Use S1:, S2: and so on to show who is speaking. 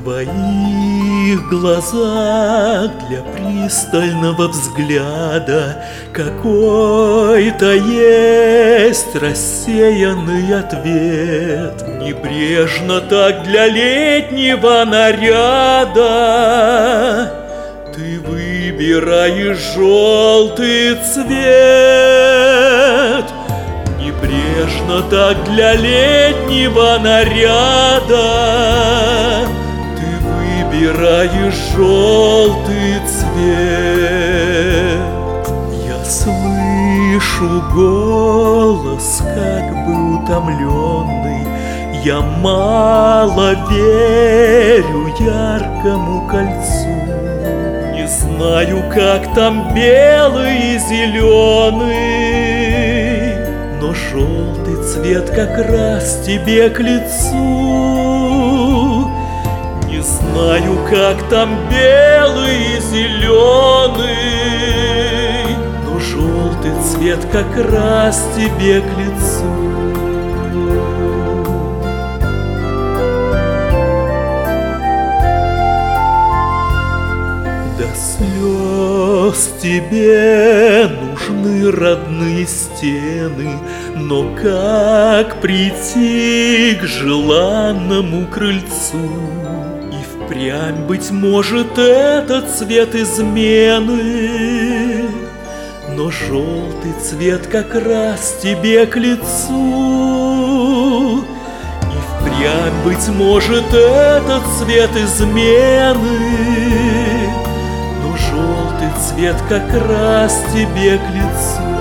S1: твоих глазах для пристального взгляда какой-то есть рассеянный ответ. Небрежно так для летнего наряда ты выбираешь желтый цвет. Небрежно так для летнего наряда ты выбираешь желтый цвет. Я слышу голос, как бы утомленный. Я мало верю яркому кольцу. Не знаю, как там белый и зеленый, но желтый цвет как раз тебе к лицу. Не знаю, как там белый и зеленый, но желтый цвет как раз тебе к лицу. До слез тебе нужны родные стены, но как прийти к желанному крыльцу? И впрямь, быть может, это цвет измены, но желтый цвет как раз тебе к лицу. И впрямь, быть может, это цвет измены, желтый цвет как раз тебе к лицу.